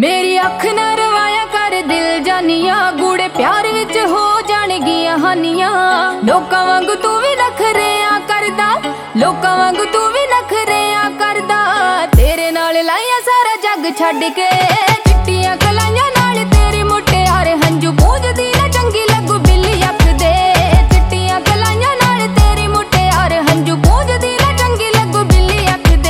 मेरी अख न रवाया कर दिल जानिया, गूड़े प्यार विच हो जाणगियां हानियां। लोकां वांगू तू भी नखरेआं करदा, लोकां वांगू तू भी नखरेआं करदा। तेरे नाल लाया सारा जग छड्ड के, चिट्टियां कलाइयां नाल तेरी मुटियार हंजू पूजदी ना चंगी लगू बिल्ली अख दे। चिट्टियां कलाइयां नाल तेरी मुटियार हंजू पूजदी ना चंगी लगू बिल्ली अख दे।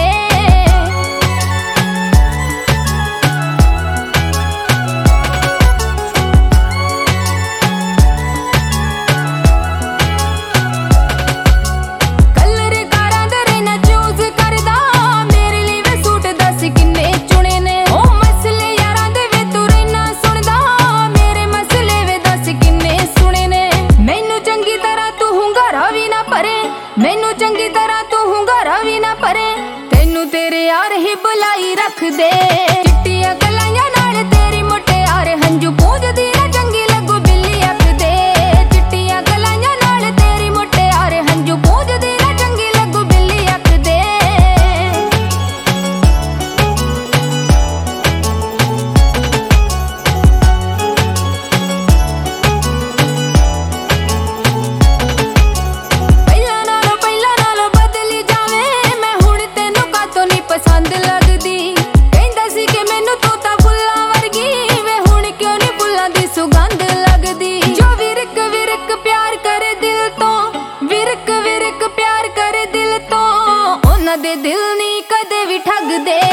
मैनू चंगी तरह तू हुंगारा भी ना परे, तेनू तेरे यार ही बुलाई रख दे। चिट्टियां कलाइयां नाल तेरी मुटियार हंजू पूजदी ना चंगी लगू बिल्ली अख दे। चिट्टियां कलाइयां नाल तेरी मुटियार हंजू पूजदी ना चंगी लगू बिल्ली अख दे। पसंद लगदी कहंदा सी कि मैनू तू तां फुल्लां वर्गी वे, हुण क्यों नी फुल्लां दी सुगंध लगदी। जो विरक विरक प्यार करे दिल तो, विरक विरक प्यार करे दिल तो, उन्हां दे दिल नी कदे भी ठगदे।